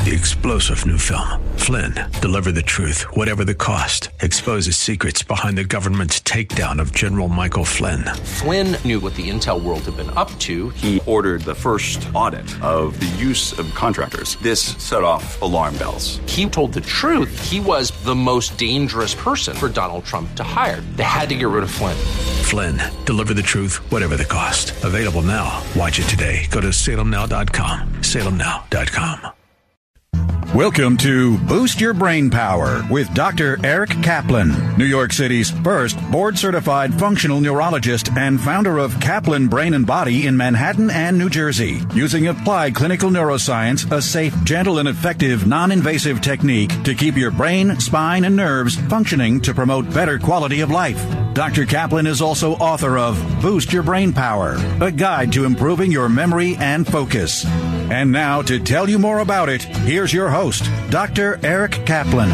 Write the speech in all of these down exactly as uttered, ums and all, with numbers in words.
The explosive new film, Flynn, deliver the truth, whatever the cost, exposes secrets behind the government's takedown of General Michael Flynn. Flynn knew what the intel world had been up to. He ordered the first audit of the use of contractors. This set off alarm bells. He told the truth. He was the most dangerous person for Donald Trump to hire. They had to get rid of Flynn. Flynn, deliver the truth, whatever the cost. Available now. Watch it today. Go to salem now dot com. salem now dot com. Welcome to Boost Your Brain Power with Doctor Eric Kaplan, New York City's first board-certified functional neurologist and founder of Kaplan Brain and Body in Manhattan and New Jersey. Using applied clinical neuroscience, a safe, gentle, and effective non-invasive technique to keep your brain, spine, and nerves functioning to promote better quality of life. Doctor Kaplan is also author of Boost Your Brain Power, a guide to improving your memory and focus. And now, to tell you more about it, here's your host, Doctor Eric Kaplan.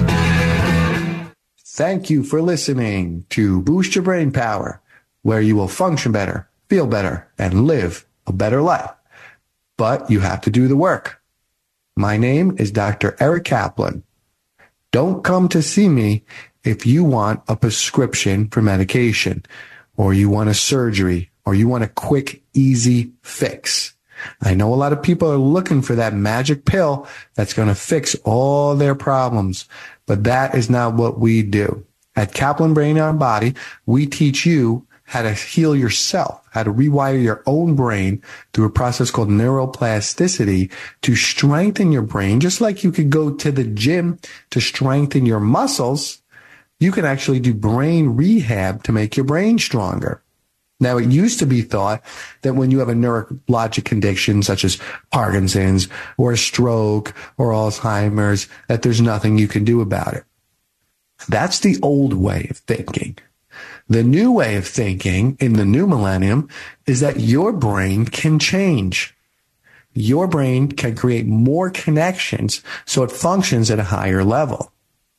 Thank you for listening to Boost Your Brain Power, where you will function better, feel better, and live a better life. But you have to do the work. My name is Doctor Eric Kaplan. Don't come to see me if you want a prescription for medication, or you want a surgery, or you want a quick, easy fix. I know a lot of people are looking for that magic pill that's going to fix all their problems, but that is not what we do. At Kaplan Brain and Body, we teach you how to heal yourself, how to rewire your own brain through a process called neuroplasticity to strengthen your brain. Just like you could go to the gym to strengthen your muscles, you can actually do brain rehab to make your brain stronger. Now, it used to be thought that when you have a neurologic condition such as Parkinson's or a stroke or Alzheimer's, that there's nothing you can do about it. That's the old way of thinking. The new way of thinking in the new millennium is that your brain can change. Your brain can create more connections so it functions at a higher level.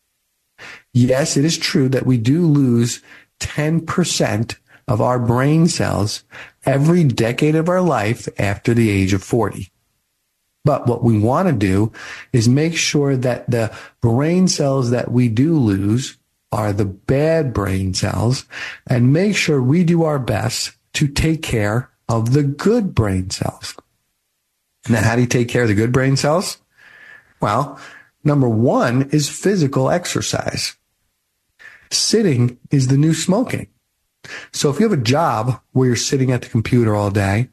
Yes, it is true that we do lose ten percent of our brain cells every decade of our life after the age of forty. But what we want to do is make sure that the brain cells that we do lose are the bad brain cells, and make sure we do our best to take care of the good brain cells. Now, how do you take care of the good brain cells? Well, number one is physical exercise. Sitting is the new smoking. So if you have a job where you're sitting at the computer all day,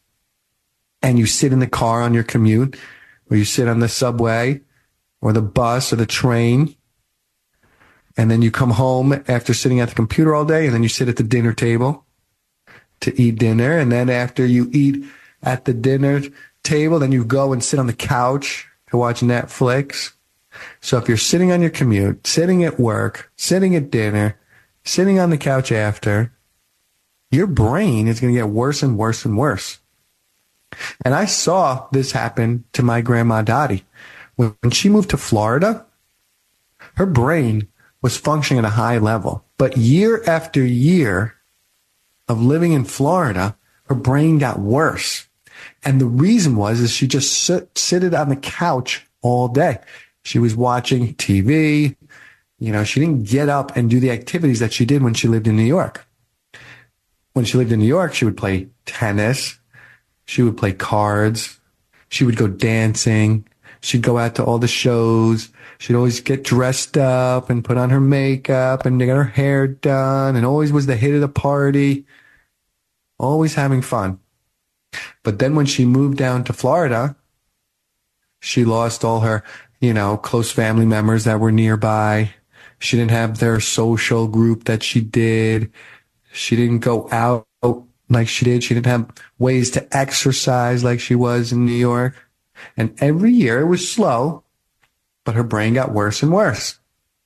and you sit in the car on your commute, or you sit on the subway or the bus or the train, and then you come home after sitting at the computer all day, and then you sit at the dinner table to eat dinner, and then after you eat at the dinner table, then you go and sit on the couch to watch Netflix. So if you're sitting on your commute, sitting at work, sitting at dinner, sitting on the couch after, your brain is going to get worse and worse and worse. And I saw this happen to my grandma Dottie. When she moved to Florida, her brain was functioning at a high level. But year after year of living in Florida, her brain got worse. And the reason was is she just sit, sitted on the couch all day. She was watching T V. You know, she didn't get up and do the activities that she did when she lived in New York. When she lived in New York, she would play tennis. She would play cards. She would go dancing. She'd go out to all the shows. She'd always get dressed up and put on her makeup and get her hair done, and always was the hit of the party. Always having fun. But then when she moved down to Florida, she lost all her, you know, close family members that were nearby. She didn't have their social group that she did. She didn't go out like she did. She didn't have ways to exercise like she was in New York. And every year it was slow, but her brain got worse and worse.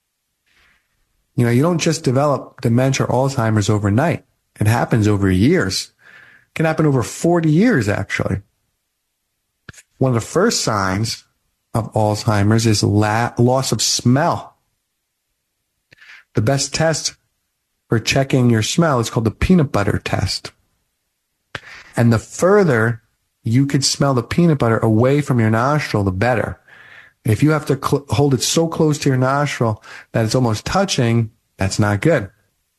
You know, you don't just develop dementia or Alzheimer's overnight. It happens over years. It can happen over forty years, actually. One of the first signs of Alzheimer's is la- loss of smell. The best test for checking your smell is called the peanut butter test. And the further you could smell the peanut butter away from your nostril, the better. If you have to cl- hold it so close to your nostril that it's almost touching, that's not good.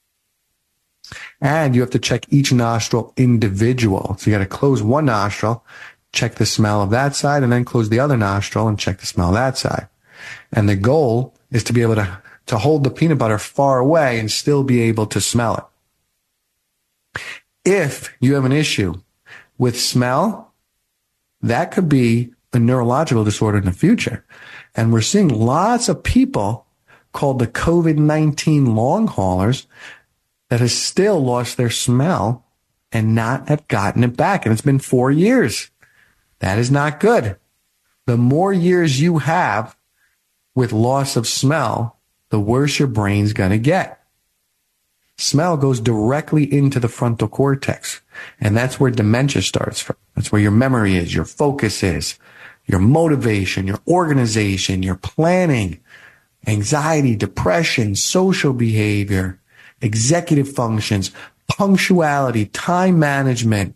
And you have to check each nostril individual. So you got to close one nostril, check the smell of that side, and then close the other nostril and check the smell of that side. And the goal is to be able to, to hold the peanut butter far away and still be able to smell it. If you have an issue with smell, that could be a neurological disorder in the future. And we're seeing lots of people called the COVID nineteen long haulers that has still lost their smell and not have gotten it back. And it's been four years. That is not good. The more years you have with loss of smell, the worse your brain's going to get. Smell goes directly into the frontal cortex. And that's where dementia starts from. That's where your memory is, your focus is, your motivation, your organization, your planning, anxiety, depression, social behavior, executive functions, punctuality, time management,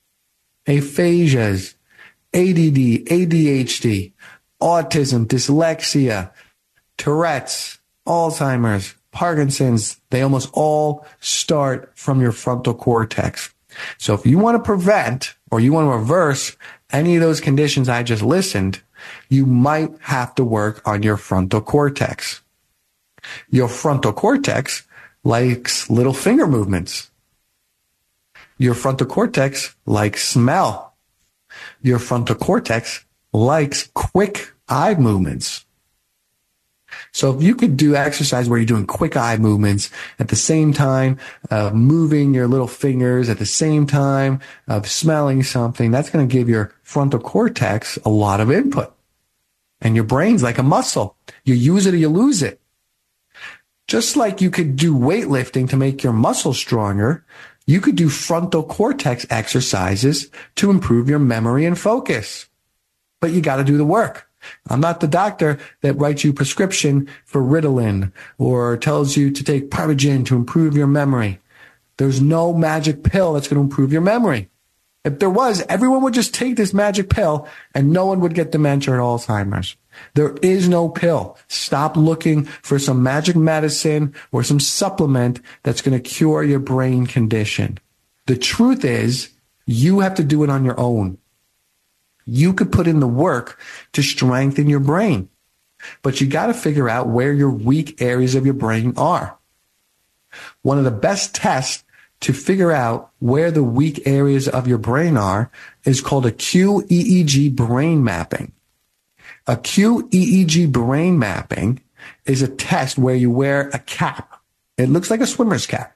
aphasias, A D D, A D H D, autism, dyslexia, Tourette's, Alzheimer's, Parkinson's. They almost all start from your frontal cortex. So if you want to prevent or you want to reverse any of those conditions I just listened, you might have to work on your frontal cortex. Your frontal cortex likes little finger movements. Your frontal cortex likes smell. Your frontal cortex likes quick eye movements. So if you could do exercise where you're doing quick eye movements at the same time of moving your little fingers, at the same time of smelling something, that's going to give your frontal cortex a lot of input. And your brain's like a muscle. You use it or you lose it. Just like you could do weightlifting to make your muscles stronger, you could do frontal cortex exercises to improve your memory and focus. But you got to do the work. I'm not the doctor that writes you prescription for Ritalin or tells you to take Privigen to improve your memory. There's no magic pill that's going to improve your memory. If there was, everyone would just take this magic pill and no one would get dementia or Alzheimer's. There is no pill. Stop looking for some magic medicine or some supplement that's going to cure your brain condition. The truth is, you have to do it on your own. You could put in the work to strengthen your brain, but you got to figure out where your weak areas of your brain are. One of the best tests to figure out where the weak areas of your brain are is called a Q E E G brain mapping. A Q E E G brain mapping is a test where you wear a cap. It looks like a swimmer's cap.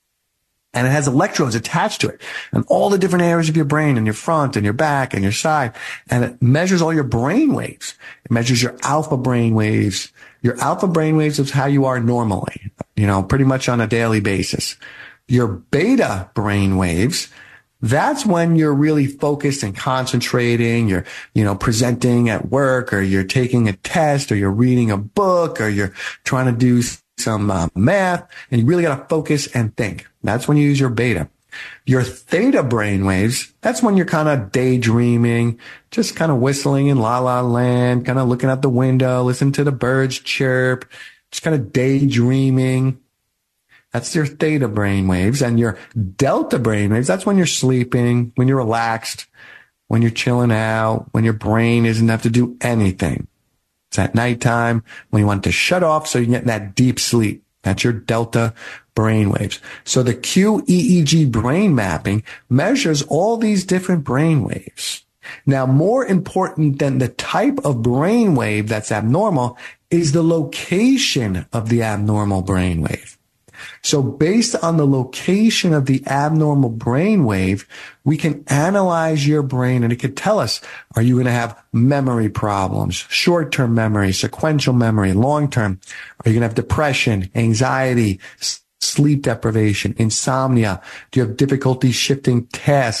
And it has electrodes attached to it and all the different areas of your brain and your front and your back and your side. And it measures all your brain waves. It measures your alpha brain waves. Your alpha brain waves is how you are normally, you know, pretty much on a daily basis. Your beta brain waves, that's when you're really focused and concentrating. You're, you know, presenting at work, or you're taking a test, or you're reading a book, or you're trying to do some uh, math, and you really got to focus and think. That's when you use your beta. Your theta brain waves, that's when you're kind of daydreaming, just kind of whistling in la la land, kind of looking out the window, listening to the birds chirp, just kind of daydreaming. That's your theta brain waves. And your delta brain waves, that's when you're sleeping, when you're relaxed, when you're chilling out, when your brain doesn't have to do anything. It's at nighttime when you want to shut off so you can get in that deep sleep. That's your delta brain waves. So the Q E E G brain mapping measures all these different brain waves. Now, more important than the type of brain wave that's abnormal is the location of the abnormal brain wave. So based on the location of the abnormal brain wave, we can analyze your brain, and it could tell us, are you going to have memory problems, short-term memory, sequential memory, long-term? Are you going to have depression, anxiety, sleep deprivation, insomnia? Do you have difficulty shifting tasks,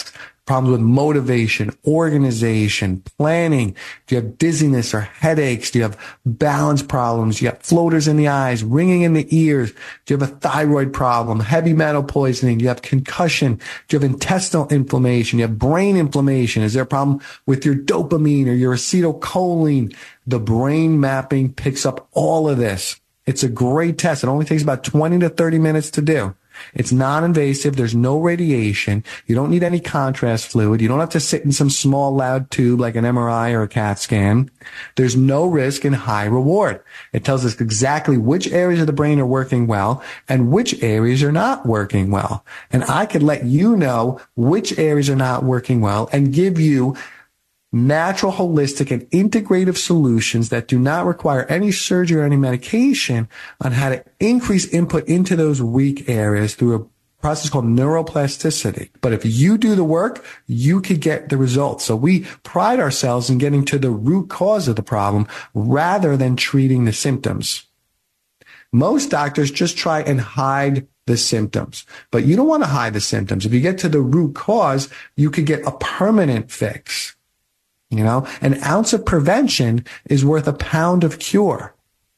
problems with motivation, organization, planning? Do you have dizziness or headaches? Do you have balance problems? You got floaters in the eyes, ringing in the ears? Do you have a thyroid problem, heavy metal poisoning? Do you have concussion? Do you have intestinal inflammation? Do you have brain inflammation? Is there a problem with your dopamine or your acetylcholine? The brain mapping picks up all of this. It's a great test. It only takes about twenty to thirty minutes to do. It's non-invasive. There's no radiation. You don't need any contrast fluid. You don't have to sit in some small loud tube like an M R I or a CAT scan. There's no risk and high reward. It tells us exactly which areas of the brain are working well and which areas are not working well. And I could let you know which areas are not working well and give you natural, holistic, and integrative solutions that do not require any surgery or any medication on how to increase input into those weak areas through a process called neuroplasticity. But if you do the work, you could get the results. So we pride ourselves in getting to the root cause of the problem rather than treating the symptoms. Most doctors just try and hide the symptoms, but you don't want to hide the symptoms. If you get to the root cause, you could get a permanent fix. You know, an ounce of prevention is worth a pound of cure.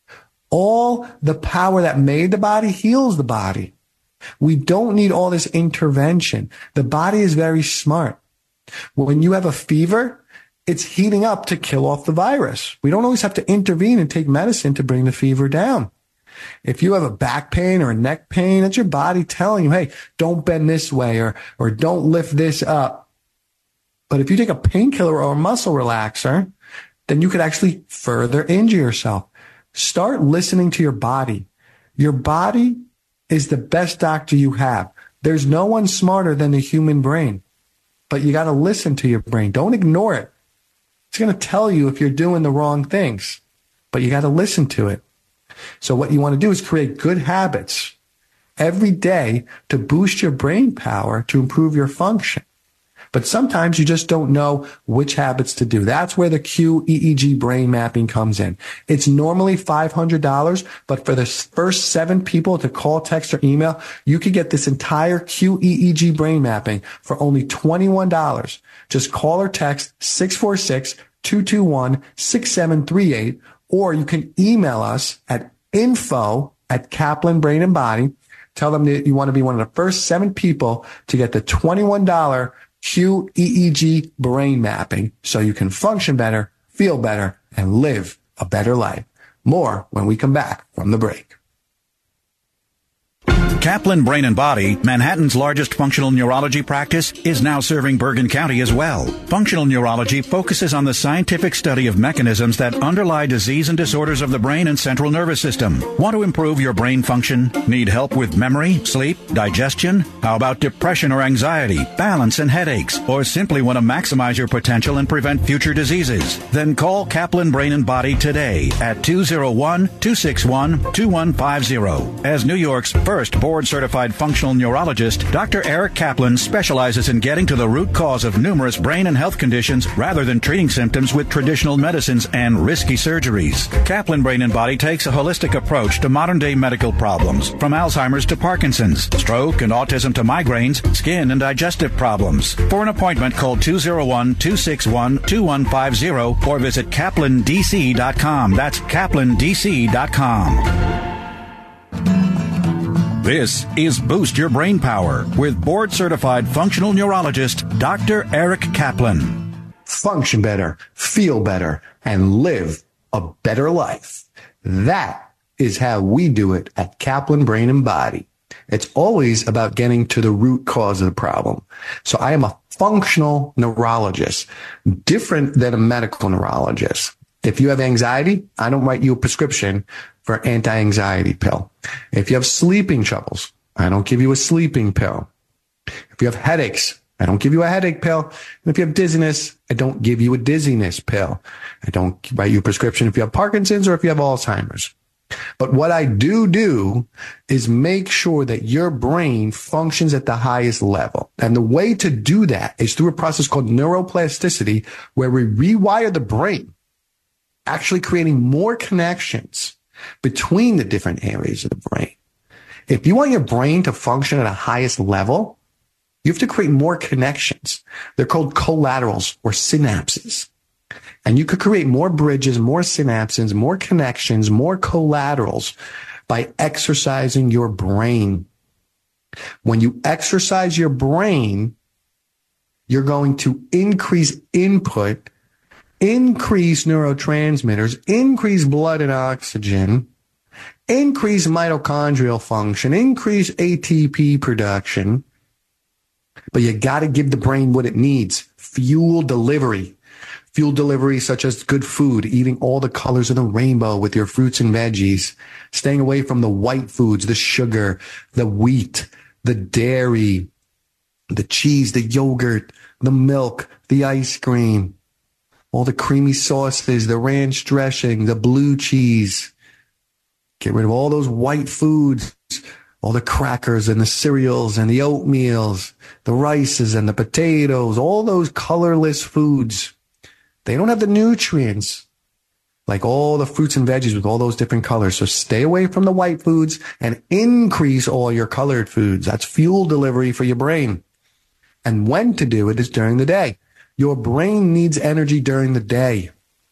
All the power that made the body heals the body. We don't need all this intervention. The body is very smart. When you have a fever, it's heating up to kill off the virus. We don't always have to intervene and take medicine to bring the fever down. If you have a back pain or a neck pain, that's your body telling you, hey, don't bend this way or, or don't lift this up. But if you take a painkiller or a muscle relaxer, then you could actually further injure yourself. Start listening to your body. Your body is the best doctor you have. There's no one smarter than the human brain, but you got to listen to your brain. Don't ignore it. It's going to tell you if you're doing the wrong things, but you got to listen to it. So what you want to do is create good habits every day to boost your brain power to improve your function. But sometimes you just don't know which habits to do. That's where the Q E E G brain mapping comes in. It's normally five hundred dollars, but for the first seven people to call, text, or email, you could get this entire Q E E G brain mapping for only twenty-one dollars. Just call or text six four six, two two one, six seven three eight, or you can email us at info at Kaplan Brain and Body. Tell them that you want to be one of the first seven people to get the twenty-one dollars Q E E G brain mapping so you can function better, feel better, and live a better life. More when we come back from the break. Kaplan Brain and Body, Manhattan's largest functional neurology practice, is now serving Bergen County as well. Functional neurology focuses on the scientific study of mechanisms that underlie disease and disorders of the brain and central nervous system. Want to improve your brain function? Need help with memory, sleep, digestion? How about depression or anxiety, balance and headaches? Or simply want to maximize your potential and prevent future diseases? Then call Kaplan Brain and Body today at two oh one, two six one, two one five zero. As New York's first board-certified functional neurologist, Doctor Eric Kaplan specializes in getting to the root cause of numerous brain and health conditions rather than treating symptoms with traditional medicines and risky surgeries. Kaplan Brain and Body takes a holistic approach to modern-day medical problems, from Alzheimer's to Parkinson's, stroke and autism to migraines, skin and digestive problems. For an appointment, call two oh one, two six one, two one five zero or visit kaplan d c dot com. That's kaplan d c dot com. This is Boost Your Brain Power with board-certified functional neurologist Doctor Eric Kaplan. Function better, feel better, and live a better life. That is how we do it at Kaplan Brain and Body. It's always about getting to the root cause of the problem. So I am a functional neurologist, different than a medical neurologist. If you have anxiety, I don't write you a prescription for an anti-anxiety pill. If you have sleeping troubles, I don't give you a sleeping pill. If you have headaches, I don't give you a headache pill. And if you have dizziness, I don't give you a dizziness pill. I don't write you a prescription if you have Parkinson's or if you have Alzheimer's. But what I do do is make sure that your brain functions at the highest level. And the way to do that is through a process called neuroplasticity, where we rewire the brain, actually creating more connections between the different areas of the brain. If you want your brain to function at a highest level, You have to create more connections. They're called collaterals or synapses. And you could create more bridges, more synapses, more connections, more collaterals by exercising your brain. When you exercise your brain, you're going to increase input, increase neurotransmitters, increase blood and oxygen, increase mitochondrial function, increase A T P production. But you got to give the brain what it needs. Fuel delivery. Fuel delivery such as good food, eating all the colors of the rainbow with your fruits and veggies, staying away from the white foods, the sugar, the wheat, the dairy, the cheese, the yogurt, the milk, the ice cream, all the creamy sauces, the ranch dressing, the blue cheese. Get rid of all those white foods, all the crackers and the cereals and the oatmeals, the rices and the potatoes, all those colorless foods. They don't have the nutrients like all the fruits and veggies with all those different colors. So stay away from the white foods and increase all your colored foods. That's fuel delivery for your brain. And when to do it is during the day. Your brain needs energy during the day.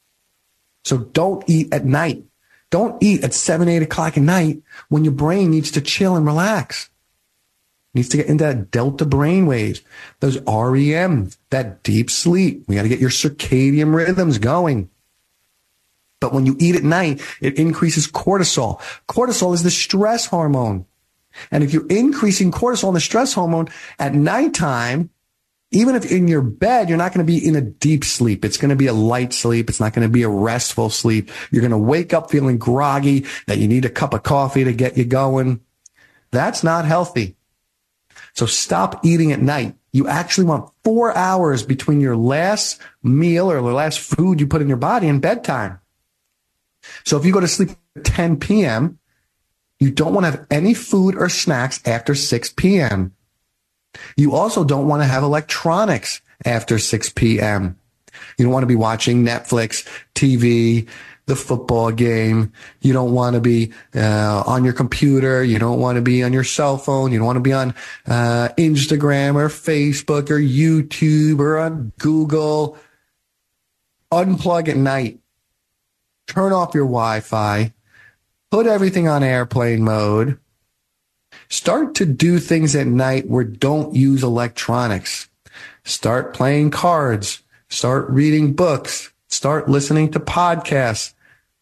So don't eat at night. Don't eat at seven, eight o'clock at night when your brain needs to chill and relax. It needs to get into that delta brain waves, those R E M, that deep sleep. We got to get your circadian rhythms going. But when you eat at night, it increases cortisol. Cortisol is the stress hormone. And if you're increasing cortisol and the stress hormone at nighttime, even if in your bed, you're not going to be in a deep sleep. It's going to be a light sleep. It's not going to be a restful sleep. You're going to wake up feeling groggy, that you need a cup of coffee to get you going. That's not healthy. So stop eating at night. You actually want four hours between your last meal or the last food you put in your body and bedtime. So if you go to sleep at ten p.m., you don't want to have any food or snacks after six p.m. You also don't want to have electronics after six p.m. You don't want to be watching Netflix, T V, the football game. You don't want to be uh, on your computer. You don't want to be on your cell phone. You don't want to be on uh, Instagram or Facebook or YouTube or on Google. Unplug at night. Turn off your Wi-Fi. Put everything on airplane mode. Start to do things at night where don't use electronics. Start playing cards. Start reading books. Start listening to podcasts.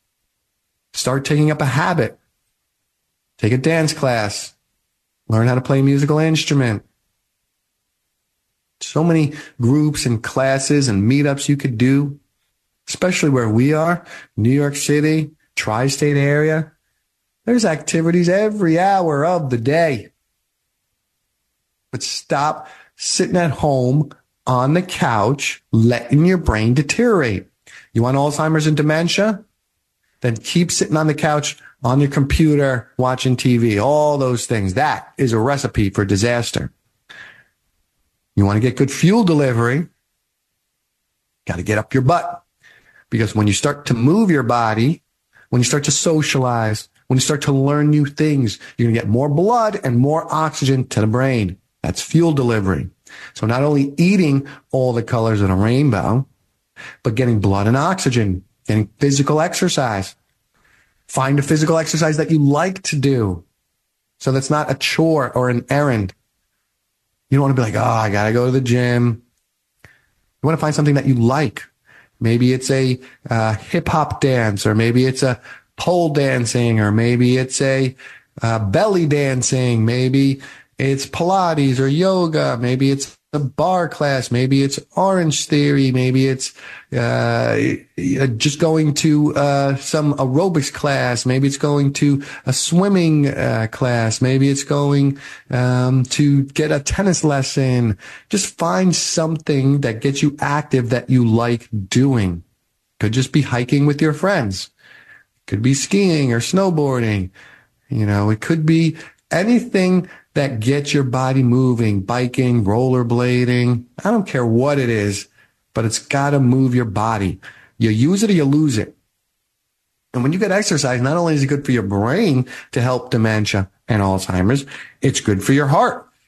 Start taking up a habit. Take a dance class. Learn how to play a musical instrument. So many groups and classes and meetups you could do, especially where we are, New York City, tri-state area. There's activities every hour of the day. But stop sitting at home on the couch, letting your brain deteriorate. You want Alzheimer's and dementia? Then keep sitting on the couch, on your computer, watching T V, all those things. That is a recipe for disaster. You want to get good fuel delivery? Got to get up your butt. Because when you start to move your body, when you start to socialize, when you start to learn new things, you're going to get more blood and more oxygen to the brain. That's fuel delivery. So not only eating all the colors of the rainbow, but getting blood and oxygen, getting physical exercise. Find a physical exercise that you like to do. So that's not a chore or an errand. You don't want to be like, oh, I got to go to the gym. You want to find something that you like. Maybe it's a uh, hip hop dance, or maybe it's a pole dancing, or maybe it's a uh, belly dancing. Maybe it's Pilates or yoga. Maybe it's a bar class. Maybe it's Orange Theory. Maybe it's uh, just going to uh, some aerobics class. Maybe it's going to a swimming uh, class. Maybe it's going um, to get a tennis lesson. Just find something that gets you active that you like doing. Could just be hiking with your friends. Could be skiing or snowboarding. You know, it could be anything that gets your body moving, biking, rollerblading. I don't care what it is, but it's got to move your body. You use it or you lose it. And when you get exercise, not only is it good for your brain to help dementia and Alzheimer's, it's good for your heart.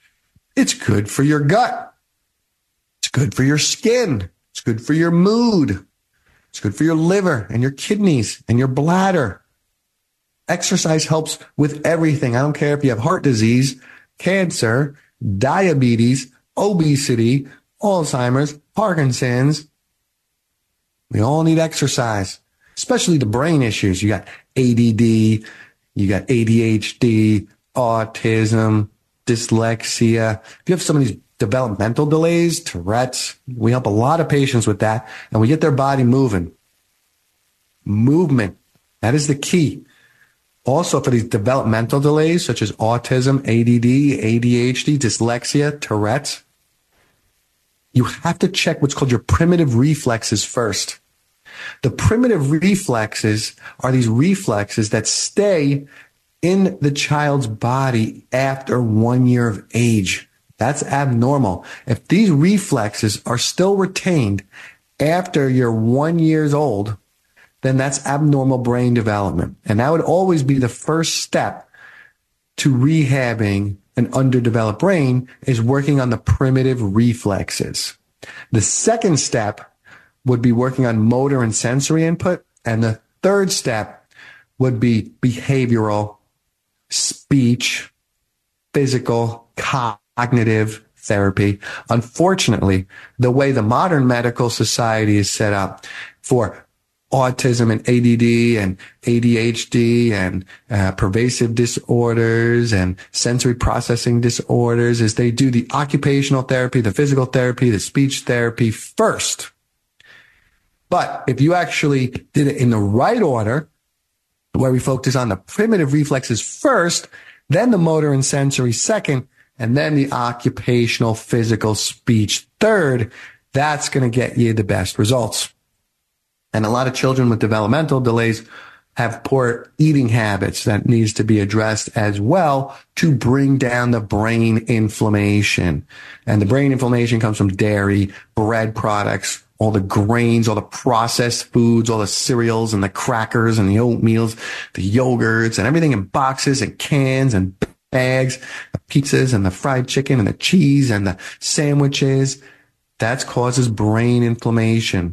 It's good for your gut. It's good for your skin. It's good for your mood. It's good for your liver and your kidneys and your bladder. Exercise helps with everything. I don't care if you have heart disease, cancer, diabetes, obesity, Alzheimer's, Parkinson's. We all need exercise, especially the brain issues. You got A D D, you got A D H D, autism, dyslexia. If you have some of these developmental delays, Tourette's, we help a lot of patients with that, and we get their body moving. Movement, that is the key. Also, for these developmental delays, such as autism, A D D, A D H D, dyslexia, Tourette's, you have to check what's called your primitive reflexes first. The primitive reflexes are these reflexes that stay in the child's body after one year of age. That's abnormal. If these reflexes are still retained after you're one years old, then that's abnormal brain development. And that would always be the first step to rehabbing an underdeveloped brain, is working on the primitive reflexes. The second step would be working on motor and sensory input. And the third step would be behavioral, speech, physical, cognitive therapy. Unfortunately, the way the modern medical society is set up for autism and A D D and A D H D and uh, pervasive disorders and sensory processing disorders is they do the occupational therapy, the physical therapy, the speech therapy first. But if you actually did it in the right order, where we focus on the primitive reflexes first, then the motor and sensory second, and then the occupational, physical, speech third, that's going to get you the best results. And a lot of children with developmental delays have poor eating habits that needs to be addressed as well to bring down the brain inflammation. And the brain inflammation comes from dairy, bread products, all the grains, all the processed foods, all the cereals and the crackers and the oatmeals, the yogurts and everything in boxes and cans and bags, the pizzas and the fried chicken and the cheese and the sandwiches. That causes brain inflammation.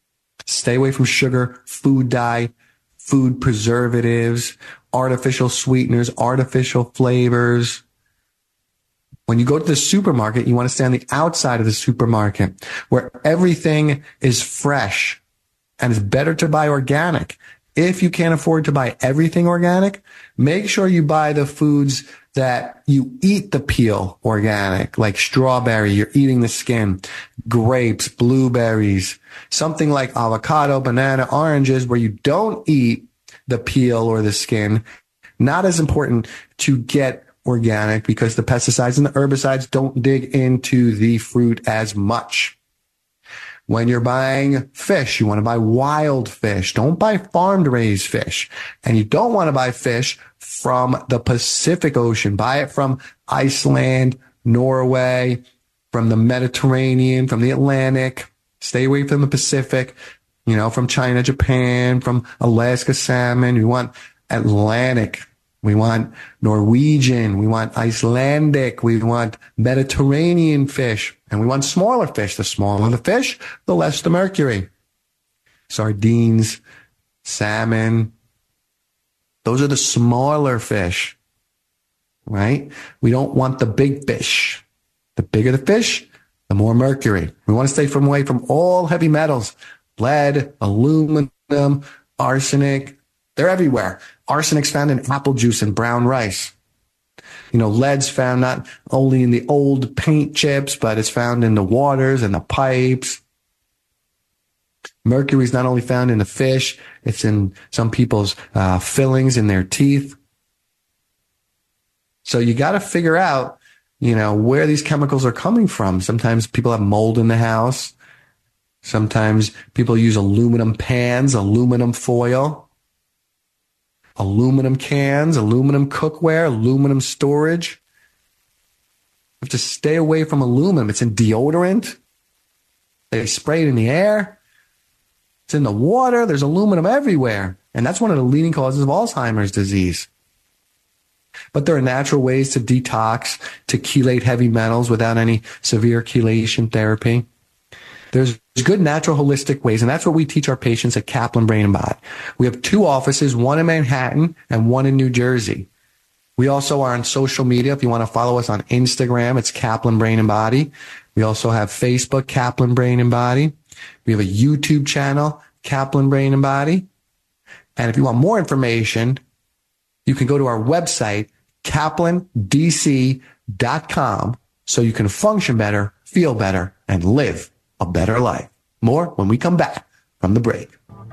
Stay away from sugar, food dye, food preservatives, artificial sweeteners, artificial flavors. When you go to the supermarket, you want to stay on the outside of the supermarket where everything is fresh, and it's better to buy organic. If you can't afford to buy everything organic, make sure you buy the foods that you eat the peel organic, like strawberry, you're eating the skin, grapes, blueberries, something like avocado, banana, oranges, where you don't eat the peel or the skin. Not as important to get organic because the pesticides and the herbicides don't dig into the fruit as much. When you're buying fish, you want to buy wild fish. Don't buy farmed raised fish. And you don't want to buy fish from the Pacific Ocean. Buy it from Iceland, Norway, from the Mediterranean, from the Atlantic. Stay away from the Pacific, you know, from China, Japan, from Alaska salmon. We want Atlantic. We want Norwegian. We want Icelandic. We want Mediterranean fish. And we want smaller fish. The smaller the fish, the less the mercury. Sardines, salmon. Those are the smaller fish, right? We don't want the big fish. The bigger the fish, the more mercury. We want to stay from away from all heavy metals, lead, aluminum, arsenic. They're everywhere. Arsenic's found in apple juice and brown rice. You know, lead's found not only in the old paint chips, but it's found in the waters and the pipes. Mercury's not only found in the fish, it's in some people's uh, fillings in their teeth. So you got to figure out, you know, where these chemicals are coming from. Sometimes people have mold in the house. Sometimes people use aluminum pans, aluminum foil. Aluminum cans, aluminum cookware, aluminum storage. You have to stay away from aluminum. It's in deodorant. They spray it in the air. It's in the water. There's aluminum everywhere. And that's one of the leading causes of Alzheimer's disease. But there are natural ways to detox, to chelate heavy metals without any severe chelation therapy. There's good natural holistic ways, and that's what we teach our patients at Kaplan Brain and Body. We have two offices, one in Manhattan and one in New Jersey. We also are on social media. If you want to follow us on Instagram, it's Kaplan Brain and Body. We also have Facebook, Kaplan Brain and Body. We have a YouTube channel, Kaplan Brain and Body. And if you want more information, you can go to our website, kaplan d c dot com, so you can function better, feel better, and live a better life. More when we come back from the break.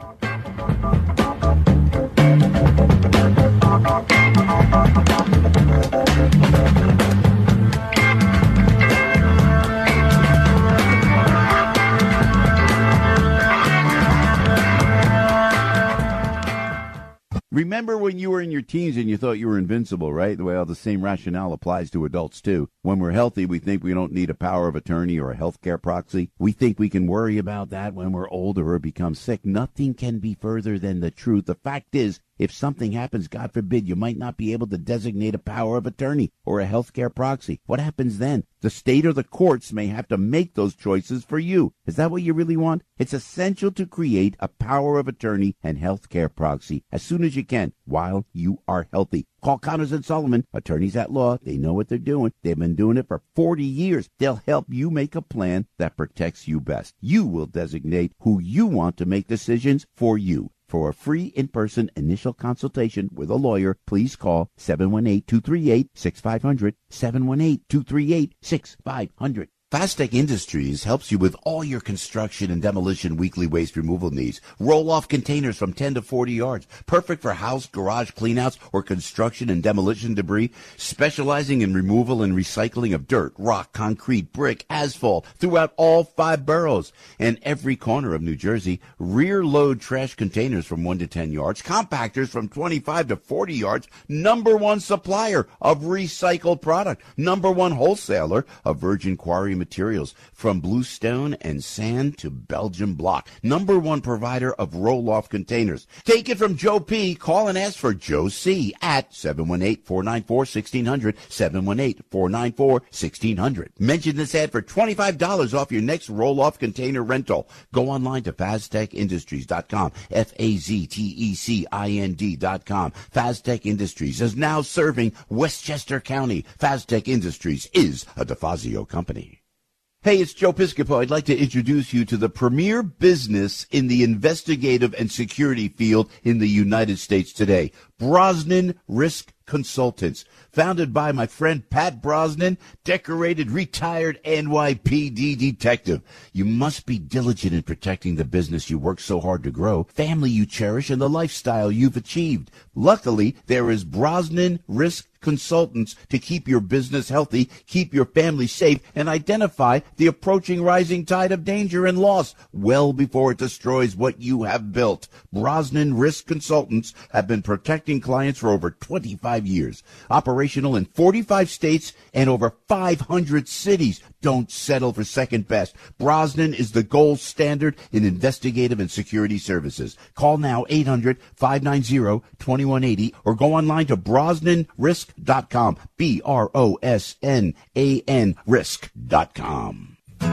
Remember when you were in your teens and you thought you were invincible, right? The way all the same rationale applies to adults, too. When we're healthy, we think we don't need a power of attorney or a healthcare proxy. We think we can worry about that when we're older or become sick. Nothing can be further than the truth. The fact is, if something happens, God forbid, you might not be able to designate a power of attorney or a healthcare proxy. What happens then? The state or the courts may have to make those choices for you. Is that what you really want? It's essential to create a power of attorney and healthcare proxy as soon as you can while you are healthy. Call Connors and Sullivan, attorneys at law. They know what they're doing. They've been doing it for forty years. They'll help you make a plan that protects you best. You will designate who you want to make decisions for you. For a free in-person initial consultation with a lawyer, please call seven one eight, two three eight, six five zero zero, seven one eight, two three eight, six five zero zero. Fastech Industries helps you with all your construction and demolition weekly waste removal needs. Roll-off containers from ten to forty yards. Perfect for house, garage cleanouts, or construction and demolition debris. Specializing in removal and recycling of dirt, rock, concrete, brick, asphalt throughout all five boroughs and every corner of New Jersey. Rear-load trash containers from one to ten yards. Compactors from twenty-five to forty yards. Number one supplier of recycled product. Number one wholesaler of virgin quarry materials from bluestone and sand to Belgian block. Number one provider of roll-off containers. Take it from Joe P. Call and ask for Joe C. at seven one eight, four nine four, one six zero zero, seven one eight, four nine four, one six zero zero. Mention this ad for twenty-five dollars off your next roll-off container rental. Go online to faztech industries dot com, F A Z T E C I N D dot com. Faztech Industries is now serving Westchester County. Faztech Industries is a DeFazio company. Hey, it's Joe Piscopo. I'd like to introduce you to the premier business in the investigative and security field in the United States today, Brosnan Risk Consultants. Founded by my friend Pat Brosnan, decorated retired N Y P D detective. You must be diligent in protecting the business you work so hard to grow, family you cherish, and the lifestyle you've achieved. Luckily, there is Brosnan Risk Consultants to keep your business healthy, keep your family safe, and identify the approaching rising tide of danger and loss well before it destroys what you have built. Brosnan Risk Consultants have been protecting clients for over twenty-five years. Operational in forty-five states and over five hundred cities. Don't settle for second best. Brosnan is the gold standard in investigative and security services. Call now eight hundred, five nine zero, two one eight zero or go online to brosnan risk dot com. B R O S N A N risk dot com.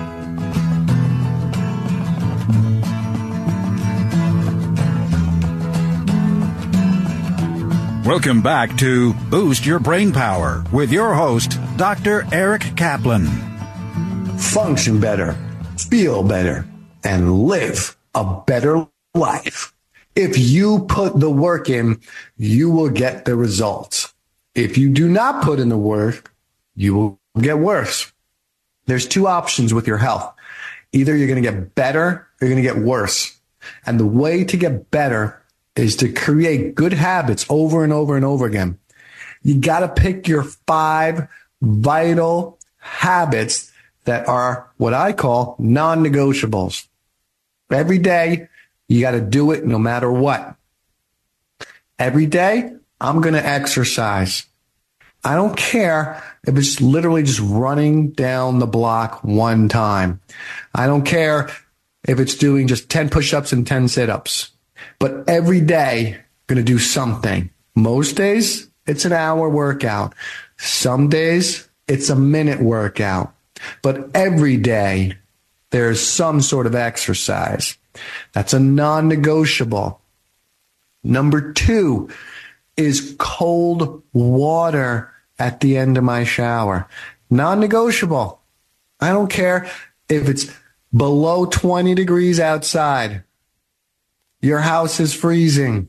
Welcome back to Boost Your Brain Power with your host, Doctor Eric Kaplan. Function better, feel better, and live a better life. If you put the work in, you will get the results. If you do not put in the work, you will get worse. There's two options with your health. Either you're going to get better or you're going to get worse. And the way to get better is to create good habits over and over and over again. You got to pick your five vital habits that are what I call non-negotiables. Every day, you got to do it no matter what. Every day, I'm going to exercise. I don't care if it's literally just running down the block one time. I don't care if it's doing just ten push-ups and ten sit-ups. But every day, I'm going to do something. Most days, it's an hour workout. Some days it's a minute workout. But every day there's some sort of exercise. That's a non-negotiable. Number two is cold water at the end of my shower. Non-negotiable. I don't care if it's below twenty degrees outside. Your house is freezing.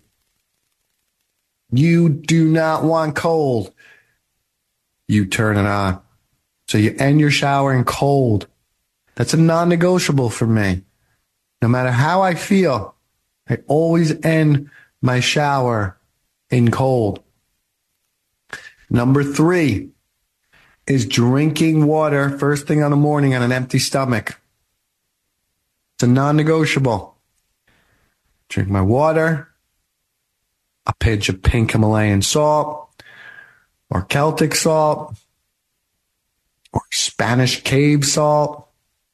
You do not want cold. You turn it on. So you end your shower in cold. That's a non-negotiable for me. No matter how I feel, I always end my shower in cold. Number three is drinking water first thing on the morning on an empty stomach. It's a non-negotiable. Drink my water, a pinch of pink Himalayan salt, or Celtic salt, or Spanish cave salt.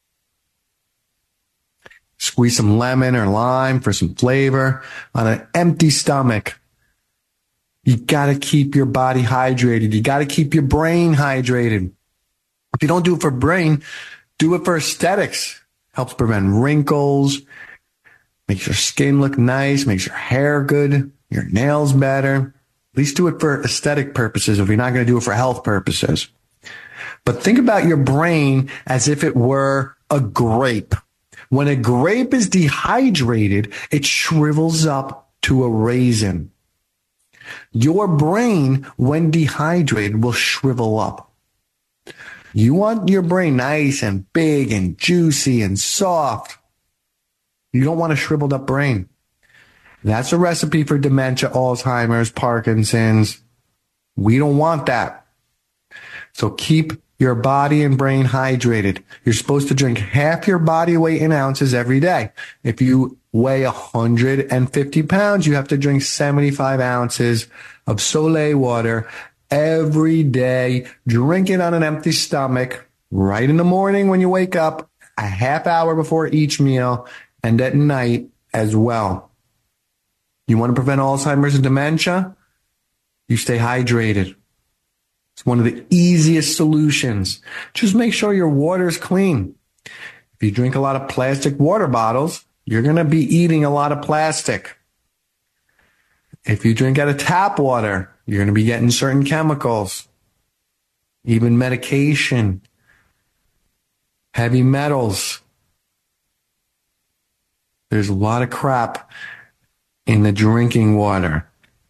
Squeeze some lemon or lime for some flavor on an empty stomach. You got to keep your body hydrated. You got to keep your brain hydrated. If you don't do it for brain, do it for aesthetics. Helps prevent wrinkles, makes your skin look nice, makes your hair good, your nails better. At least do it for aesthetic purposes if you're not going to do it for health purposes. But think about your brain as if it were a grape. When a grape is dehydrated, it shrivels up to a raisin. Your brain, when dehydrated, will shrivel up. You want your brain nice and big and juicy and soft. You don't want a shriveled up brain. That's a recipe for dementia, Alzheimer's, Parkinson's. We don't want that. So keep your body and brain hydrated. You're supposed to drink half your body weight in ounces every day. If you weigh one hundred fifty pounds, you have to drink seventy-five ounces of Soleil water every day. Drink it on an empty stomach right in the morning when you wake up, a half hour before each meal, and at night as well. You want to prevent Alzheimer's and dementia? You stay hydrated. It's one of the easiest solutions. Just make sure your water is clean. If you drink a lot of plastic water bottles, you're going to be eating a lot of plastic. If you drink out of tap water, you're going to be getting certain chemicals, even medication, heavy metals. There's a lot of crap in the drinking water.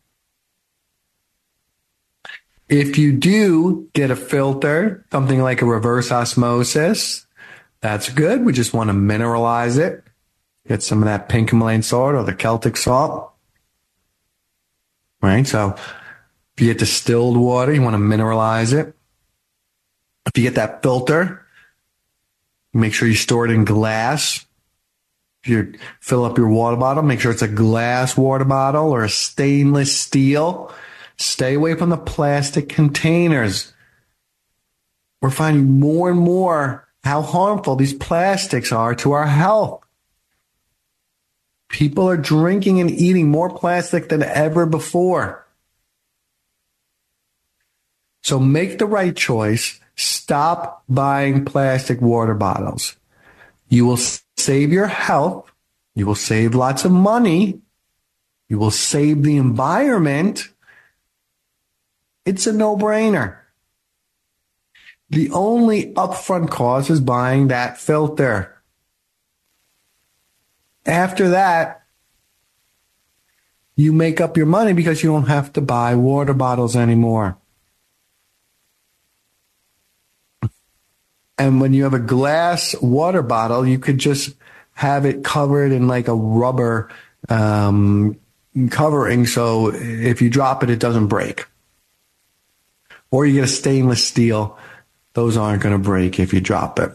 If you do get a filter, something like a reverse osmosis, that's good. We just want to mineralize it. Get some of that pink Himalayan salt or the Celtic salt. Right? So if you get distilled water, you want to mineralize it. If you get that filter, make sure you store it in glass. If you fill up your water bottle, make sure it's a glass water bottle or a stainless steel. Stay away from the plastic containers. We're finding more and more how harmful these plastics are to our health. People are drinking and eating more plastic than ever before. So make the right choice. Stop buying plastic water bottles. You will save your health. You will save lots of money. You will save the environment. It's a no-brainer. The only upfront cost is buying that filter. After that, you make up your money because you don't have to buy water bottles anymore. And when you have a glass water bottle, you could just have it covered in like a rubber um, covering, so if you drop it, it doesn't break. Or you get a stainless steel. Those aren't going to break if you drop it.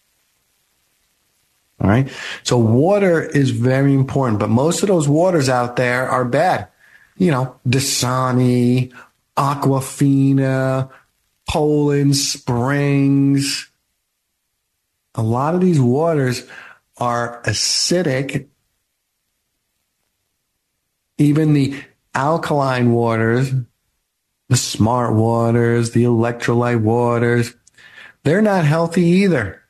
All right. So water is very important, but most of those waters out there are bad. You know, Dasani, Aquafina, Poland Springs. A lot of these waters are acidic. Even the alkaline waters the smart waters, the electrolyte waters, they're not healthy either.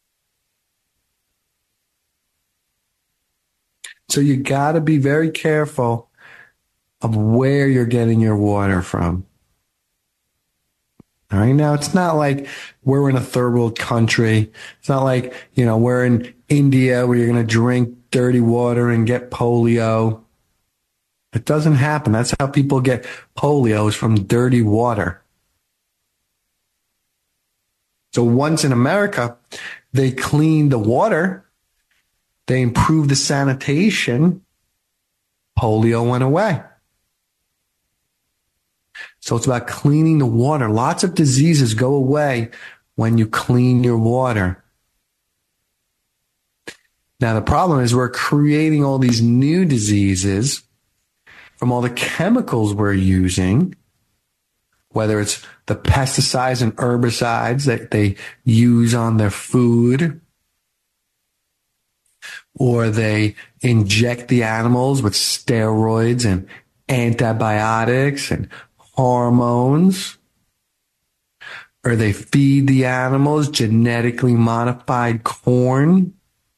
So you got to be very careful of where you're getting your water from. All right. Now, it's not like we're in a third world country. It's not like, you know, we're in India where you're going to drink dirty water and get polio. It doesn't happen. That's how people get polio, is from dirty water. So once in America, they cleaned the water, they improved the sanitation, polio went away. So it's about cleaning the water. Lots of diseases go away when you clean your water. Now, the problem is we're creating all these new diseases from all the chemicals we're using, whether it's the pesticides and herbicides that they use on their food, or they inject the animals with steroids and antibiotics and hormones, or they feed the animals genetically modified corn.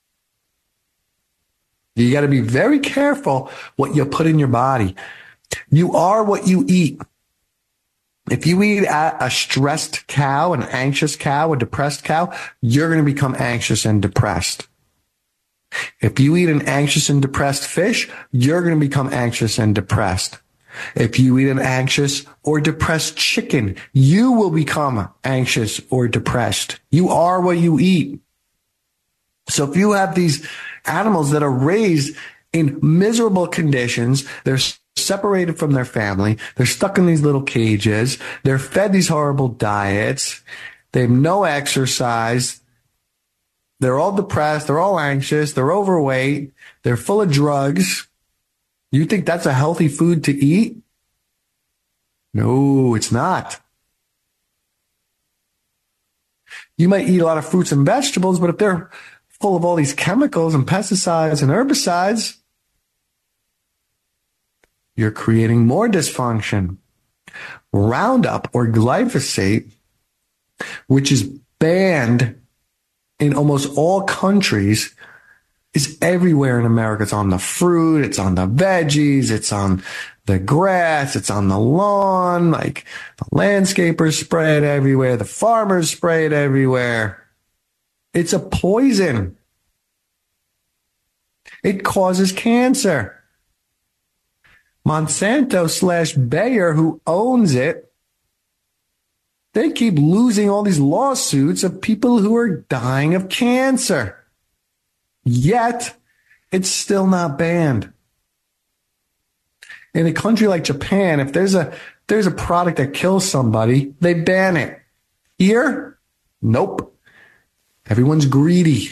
You got to be very careful what you put in your body. You are what you eat. If you eat a, a stressed cow, an anxious cow, a depressed cow, you're going to become anxious and depressed. If you eat an anxious and depressed fish, you're going to become anxious and depressed. If you eat an anxious or depressed chicken, you will become anxious or depressed. You are what you eat. So if you have these animals that are raised in miserable conditions, they're separated from their family, they're stuck in these little cages, they're fed these horrible diets, they have no exercise, they're all depressed, they're all anxious, they're overweight, they're full of drugs. You think that's a healthy food to eat? No, it's not. You might eat a lot of fruits and vegetables, but if they're full of all these chemicals and pesticides and herbicides, you're creating more dysfunction. Roundup, or glyphosate, which is banned in almost all countries, is everywhere in America. It's on the fruit, it's on the veggies, it's on the grass, it's on the lawn. Like, the landscapers spray it everywhere, the farmers spray it everywhere. It's a poison. It causes cancer. Monsanto slash Bayer, who owns it, they keep losing all these lawsuits of people who are dying of cancer. Yet, it's still not banned. In a country like Japan, if there's a there's a product that kills somebody, they ban it. Here, nope. Everyone's greedy.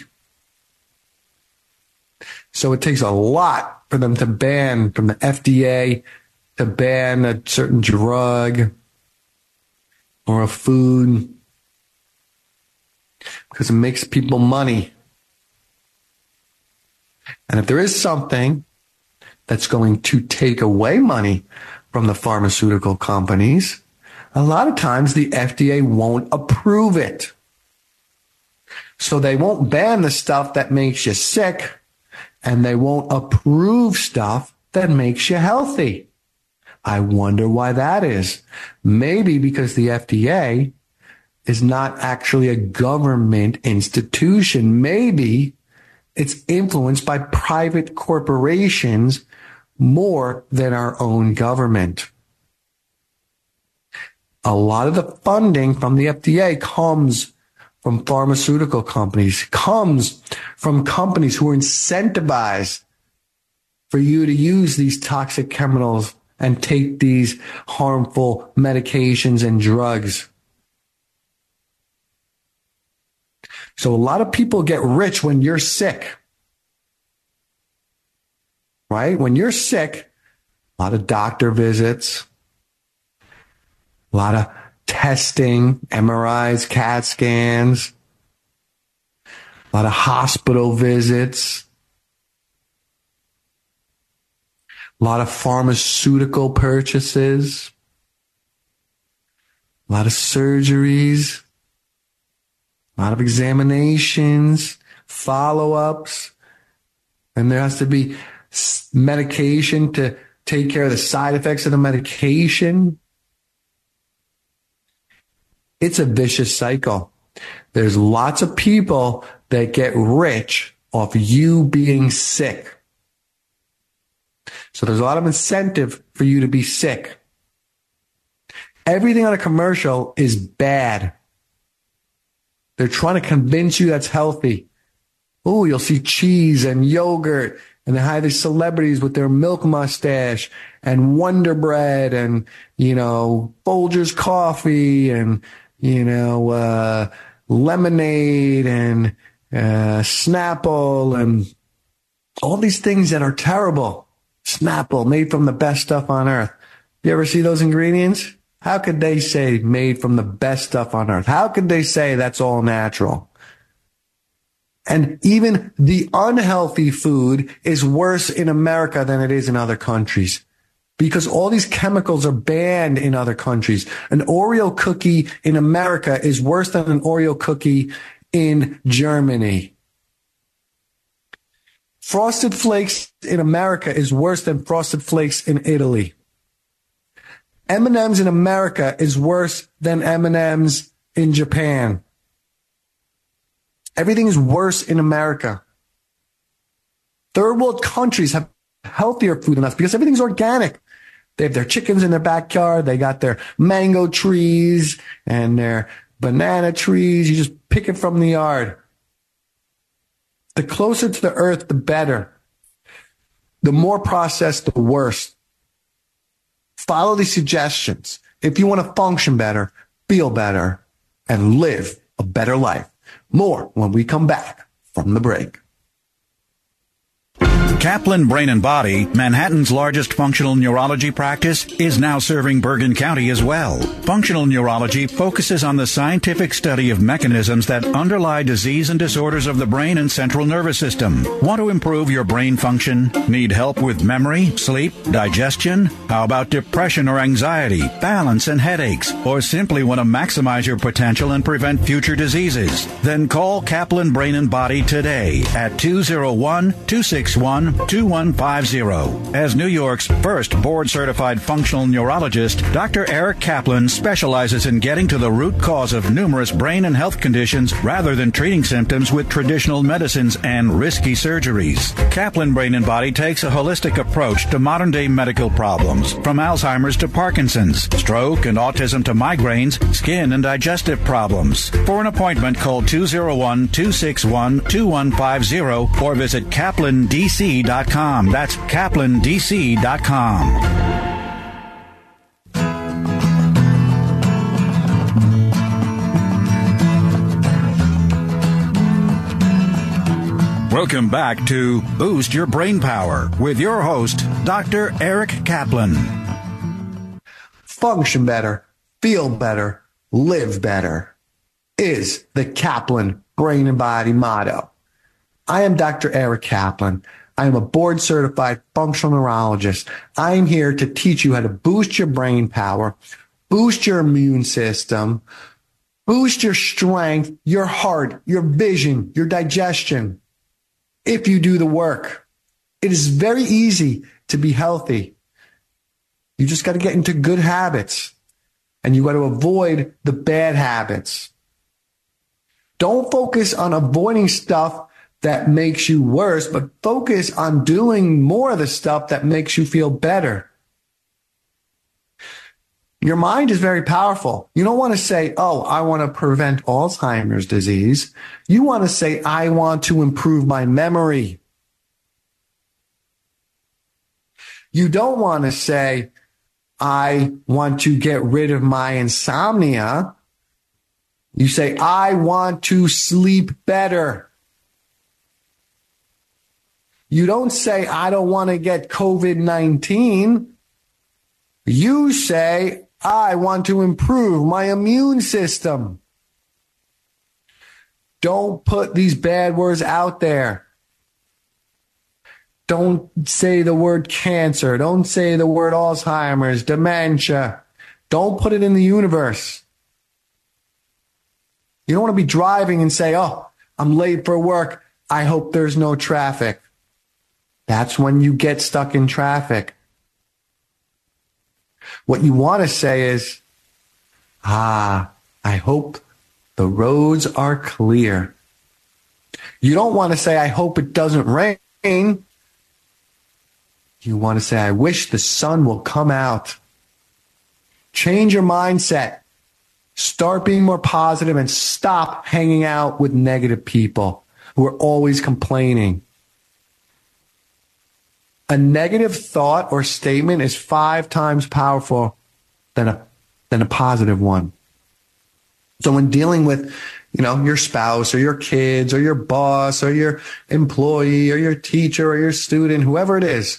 So it takes a lot for them to ban, from the F D A to ban a certain drug or a food, because it makes people money. And if there is something that's going to take away money from the pharmaceutical companies, a lot of times the F D A won't approve it. So they won't ban the stuff that makes you sick, and they won't approve stuff that makes you healthy. I wonder why that is. Maybe because the F D A is not actually a government institution. Maybe it's influenced by private corporations more than our own government. A lot of the funding from the F D A comes from pharmaceutical companies, comes from companies who are incentivized for you to use these toxic chemicals and take these harmful medications and drugs. So a lot of people get rich when you're sick, right? When you're sick, a lot of doctor visits, a lot of testing, M R Is, CAT scans, a lot of hospital visits, a lot of pharmaceutical purchases. a lot of surgeries, a lot of examinations, follow-ups, and there has to be medication to take care of the side effects of the medication. It's a vicious cycle. There's lots of people that get rich off you being sick. So there's a lot of incentive for you to be sick. Everything on a commercial is bad. They're trying to convince you that's healthy. Oh, you'll see cheese and yogurt, and they hire these celebrities with their milk mustache and Wonder Bread and, you know, Folgers coffee and, you know, uh, lemonade and uh, Snapple and all these things that are terrible. Snapple, made from the best stuff on earth. You ever see those ingredients? How could they say made from the best stuff on earth? How could they say that's all natural? And even the unhealthy food is worse in America than it is in other countries, because all these chemicals are banned in other countries. An Oreo cookie in America is worse than an Oreo cookie in Germany. Frosted Flakes in America is worse than Frosted Flakes in Italy. M and M's in America is worse than M and M's in Japan. Everything is worse in America. Third world countries have healthier food than us because everything's organic. They have their chickens in their backyard. They got their mango trees and their banana trees. You just pick it from the yard. The closer to the earth, the better. The more processed, the worse. Follow these suggestions if you want to function better, feel better, and live a better life. More when we come back from the break. Kaplan Brain and Body, Manhattan's largest functional neurology practice, is now serving Bergen County as well. Functional neurology focuses on the scientific study of mechanisms that underlie disease and disorders of the brain and central nervous system. Want to improve your brain function? Need help with memory, sleep, digestion? How about depression or anxiety, balance and headaches? Or simply want to maximize your potential and prevent future diseases? Then call Kaplan Brain and Body today at two oh one, two six one, two one five zero. As New York's first board-certified functional neurologist, Doctor Eric Kaplan specializes in getting to the root cause of numerous brain and health conditions rather than treating symptoms with traditional medicines and risky surgeries. Kaplan Brain and Body takes a holistic approach to modern-day medical problems, from Alzheimer's to Parkinson's, stroke and autism to migraines, skin and digestive problems. For an appointment, call two oh one, two six one, two one five zero or visit kaplan d c dot com. That's kaplan d c dot com. Welcome back to Boost Your Brain Power with your host, Doctor Eric Kaplan. Function better, feel better, live better is the Kaplan Brain and Body motto. I am Doctor Eric Kaplan. I am a board-certified functional neurologist. I am here to teach you how to boost your brain power, boost your immune system, boost your strength, your heart, your vision, your digestion, if you do the work. It is very easy to be healthy. You just got to get into good habits, and you got to avoid the bad habits. Don't focus on avoiding stuff that makes you worse, but focus on doing more of the stuff that makes you feel better. Your mind is very powerful. You don't want to say, oh, I want to prevent Alzheimer's disease. You want to say, I want to improve my memory. You don't want to say, I want to get rid of my insomnia. You say, I want to sleep better. You don't say, I don't want to get covid nineteen. You say, I want to improve my immune system. Don't put these bad words out there. Don't say the word cancer. Don't say the word Alzheimer's, dementia. Don't put it in the universe. You don't want to be driving and say, oh, I'm late for work. I hope there's no traffic. That's when you get stuck in traffic. What you want to say is, ah, I hope the roads are clear. You don't want to say, I hope it doesn't rain. You want to say, I wish the sun will come out. Change your mindset. Start being more positive and stop hanging out with negative people who are always complaining. A negative thought or statement is five times powerful than a, than a positive one. So when dealing with, you know, your spouse or your kids or your boss or your employee or your teacher or your student, whoever it is,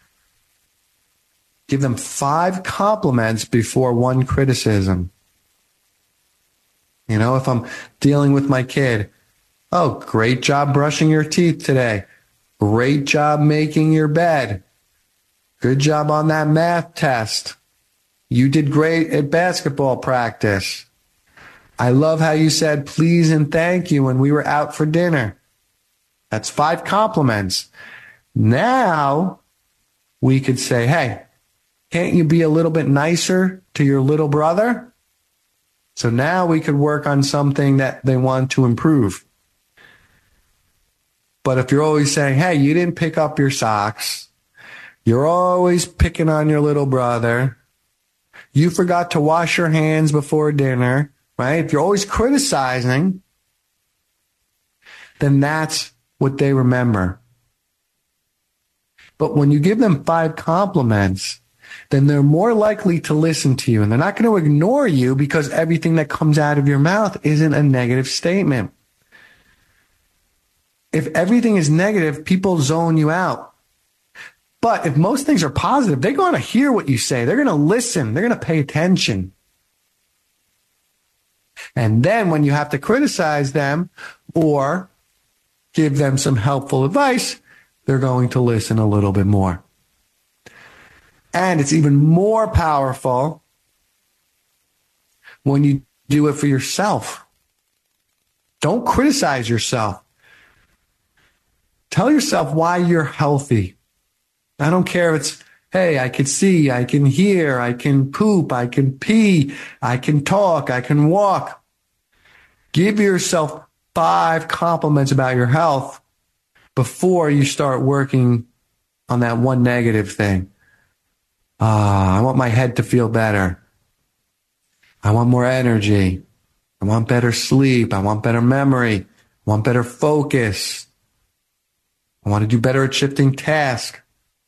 give them five compliments before one criticism. You know, if I'm dealing with my kid, oh, great job brushing your teeth today. Great job making your bed. Good job on that math test. You did great at basketball practice. I love how you said please and thank you when we were out for dinner. That's five compliments. Now we could say, hey, can't you be a little bit nicer to your little brother? So now we could work on something that they want to improve. But if you're always saying, hey, you didn't pick up your socks, you're always picking on your little brother, you forgot to wash your hands before dinner, right? If you're always criticizing, then that's what they remember. But when you give them five compliments, then they're more likely to listen to you. And they're not going to ignore you because everything that comes out of your mouth isn't a negative statement. If everything is negative, people zone you out. But if most things are positive, they're going to hear what you say. They're going to listen. They're going to pay attention. And then when you have to criticize them or give them some helpful advice, they're going to listen a little bit more. And it's even more powerful when you do it for yourself. Don't criticize yourself. Tell yourself why you're healthy. I don't care if it's, hey, I can see, I can hear, I can poop, I can pee, I can talk, I can walk. Give yourself five compliments about your health before you start working on that one negative thing. Ah, I want my head to feel better. I want more energy. I want better sleep. I want better memory. I want better focus. I want to do better at shifting tasks.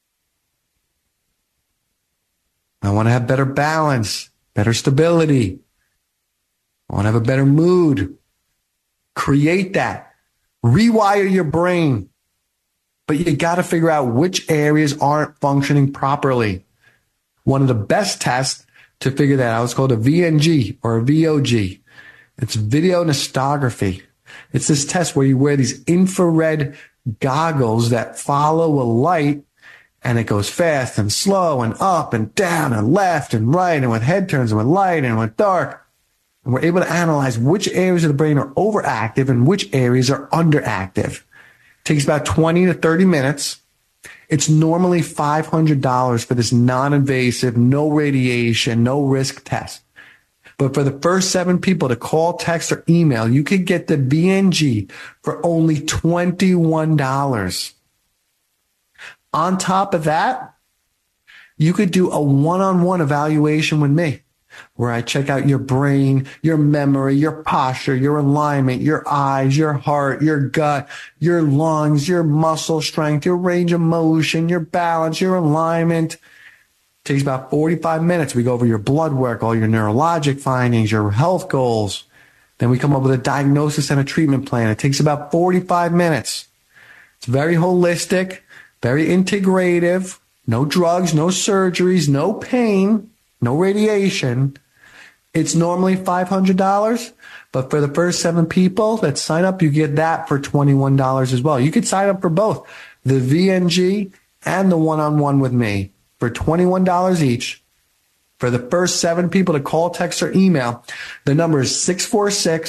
I want to have better balance, better stability. I want to have a better mood. Create that. Rewire your brain. But you got to figure out which areas aren't functioning properly. One of the best tests to figure that out is called a V N G or a V O G. It's video nystography. It's this test where you wear these infrared goggles that follow a light, and it goes fast and slow and up and down and left and right and with head turns and with light and with dark. And we're able to analyze which areas of the brain are overactive and which areas are underactive. It takes about twenty to thirty minutes. It's normally five hundred dollars for this non-invasive, no radiation, no risk test. But for the first seven people to call, text, or email, you could get the V N G for only twenty-one dollars. On top of that, you could do a one-on-one evaluation with me, where I check out your brain, your memory, your posture, your alignment, your eyes, your heart, your gut, your lungs, your muscle strength, your range of motion, your balance, your alignment. It takes about forty-five minutes. We go over your blood work, all your neurologic findings, your health goals. Then we come up with a diagnosis and a treatment plan. It takes about forty-five minutes. It's very holistic, very integrative, no drugs, no surgeries, no pain, no radiation. It's normally five hundred dollars, but for the first seven people that sign up, you get that for twenty-one dollars as well. You could sign up for both, the V N G and the one-on-one with me, for twenty-one dollars each. For the first seven people to call, text, or email, the number is six four six,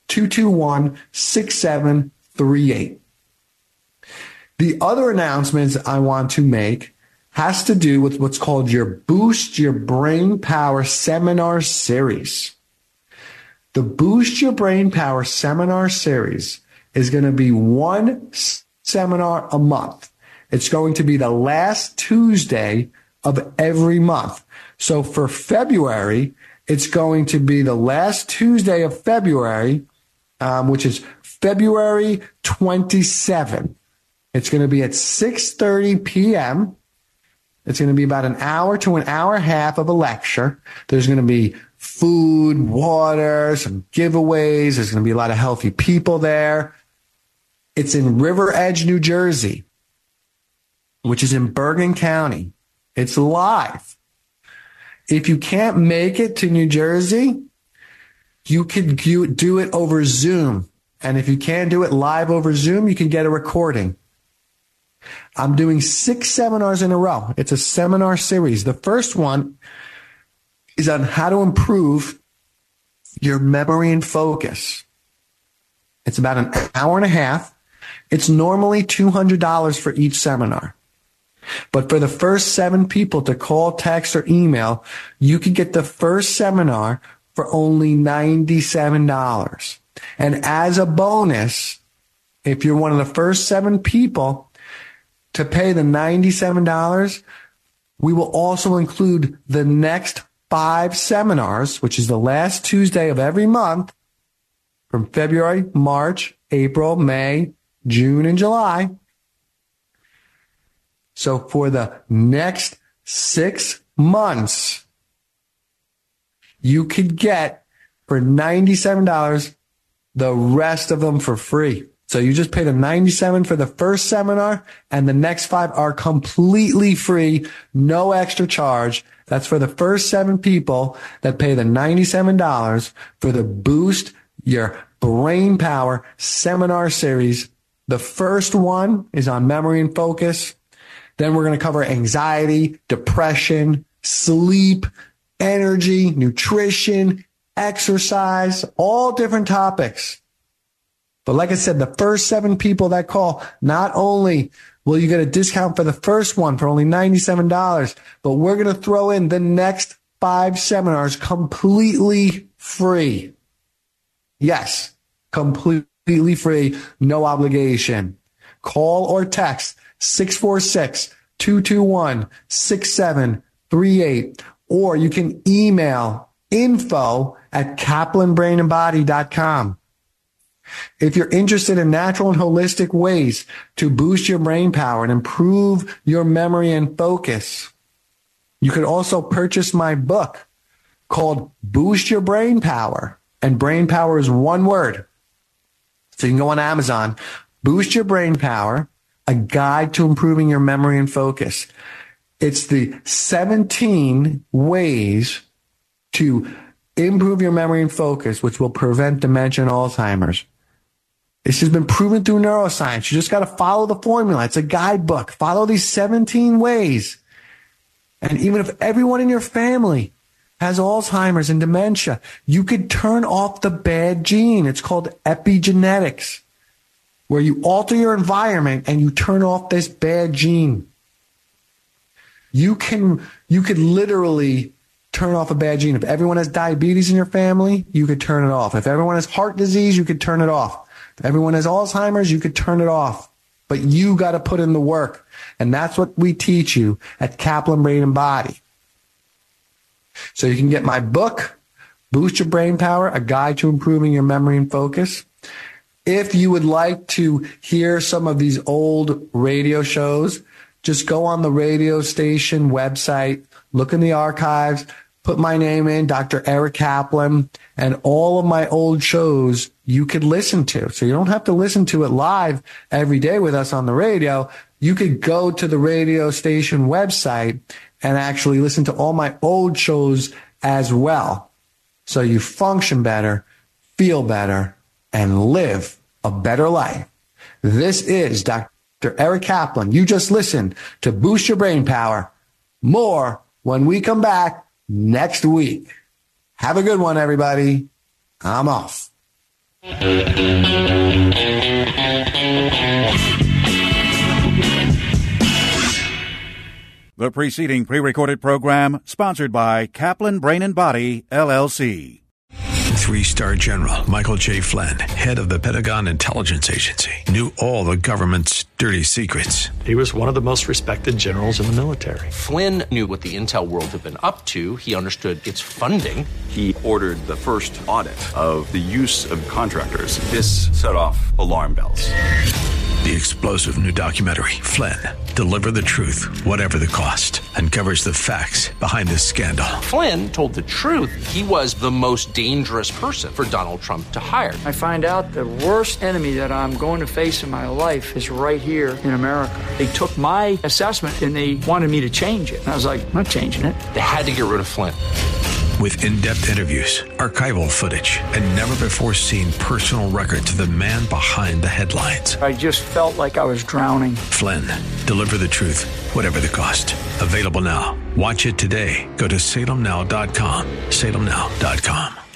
two two one, six seven three eight. The other announcements I want to make has to do with what's called your Boost Your Brain Power Seminar Series. The Boost Your Brain Power Seminar Series is going to be one s- seminar a month. It's going to be the last Tuesday of every month. So for February, it's going to be the last Tuesday of February, um, which is February twenty-seventh. It's going to be at six thirty p.m. It's going to be about an hour to an hour and a half of a lecture. There's going to be food, water, some giveaways. There's going to be a lot of healthy people there. It's in River Edge, New Jersey, which is in Bergen County. It's live. If you can't make it to New Jersey, you can do it over Zoom. And if you can't do it live over Zoom, you can get a recording. I'm doing six seminars in a row. It's a seminar series. The first one is on how to improve your memory and focus. It's about an hour and a half. It's normally two hundred dollars for each seminar. But for the first seven people to call, text, or email, you can get the first seminar for only ninety-seven dollars. And as a bonus, if you're one of the first seven people to pay the ninety-seven dollars, we will also include the next five seminars, which is the last Tuesday of every month, from February, March, April, May, June, and July. So for the next six months, you could get for ninety-seven dollars the rest of them for free. So you just pay the ninety-seven dollars for the first seminar, and the next five are completely free, no extra charge. That's for the first seven people that pay the ninety-seven dollars for the Boost Your Brain Power Seminar Series. The first one is on memory and focus. Then we're going to cover anxiety, depression, sleep, energy, nutrition, exercise, all different topics. But like I said, the first seven people that call, not only will you get a discount for the first one for only ninety-seven dollars, but we're going to throw in the next five seminars completely free. Yes, completely free, no obligation. Call or text six four six, two two one, six seven three eight, or you can email info at kaplan brain and body dot com. If you're interested in natural and holistic ways to boost your brain power and improve your memory and focus, you could also purchase my book called Boost Your Brain Power. And brain power is one word. So you can go on Amazon, Boost Your Brain Power, a guide to improving your memory and focus. It's the seventeen ways to improve your memory and focus, which will prevent dementia and Alzheimer's. This has been proven through neuroscience. You just got to follow the formula. It's a guidebook. Follow these seventeen ways. And even if everyone in your family has Alzheimer's and dementia, you could turn off the bad gene. It's called epigenetics, where you alter your environment and you turn off this bad gene. You can, you could literally turn off a bad gene. If everyone has diabetes in your family, you could turn it off. If everyone has heart disease, you could turn it off. If everyone has Alzheimer's, you could turn it off. But you got to put in the work. And that's what we teach you at Kaplan Brain and Body. So you can get my book, Boost Your Brain Power, a guide to improving your memory and focus. If you would like to hear some of these old radio shows, just go on the radio station website, look in the archives, put my name in, Doctor Eric Kaplan, and all of my old shows you could listen to. So you don't have to listen to it live every day with us on the radio. You could go to the radio station website and actually listen to all my old shows as well. So you function better, feel better, and live a better life. This is Doctor Eric Kaplan. You just listened to Boost Your Brain Power. More when we come back next week. Have a good one, everybody. I'm off. The preceding pre-recorded program sponsored by Kaplan Brain and Body, L L C. Three-star General Michael J. Flynn, head of the Pentagon Intelligence Agency, knew all the government's dirty secrets. He was one of the most respected generals in the military. Flynn knew what the intel world had been up to. He understood its funding. He ordered the first audit of the use of contractors. This set off alarm bells. The explosive new documentary, Flynn, Deliver the Truth, Whatever the Cost, uncovers the facts behind this scandal. Flynn told the truth. He was the most dangerous person for Donald Trump to hire. I find out the worst enemy that I'm going to face in my life is right here in America. They took my assessment and they wanted me to change it. And I was like, I'm not changing it. They had to get rid of Flynn. With in-depth interviews, archival footage, and never-before-seen personal records of the man behind the headlines. I just felt like I was drowning. Flynn, Deliver the Truth, Whatever the Cost. Available now. Watch it today. Go to salem now dot com. salem now dot com.